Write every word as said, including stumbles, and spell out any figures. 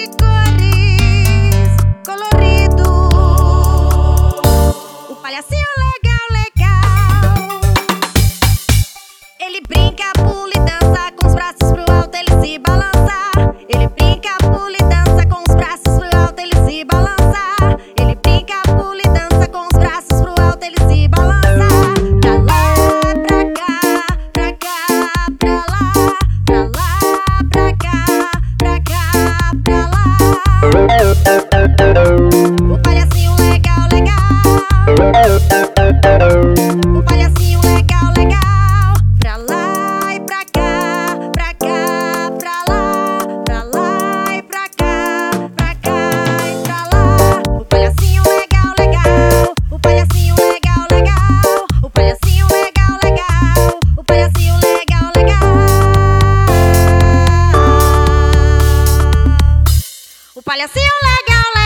de cores, colorido. O palhacinho legal, legal. Ele brinca, pula e dança, com os braços pro alto ele se balança. Ele brinca, pula e dança, com os braços pro alto ele se balança. Ele brinca, pula e dança, com os braços pro alto ele se balança. Pra lá, pra cá, pra cá, pra lá, pra lá, pra cá, pra cá, pra lá. O palhacinho legal, legal. O palhacinho legal, legal. Pra lá e pra cá, pra cá, pra lá, pra lá e pra cá, pra cá e pra lá. O palhacinho legal, legal. O palhacinho legal, legal. O palhacinho legal, legal. O palhacinho legal, legal. O palhacinho legal, legal.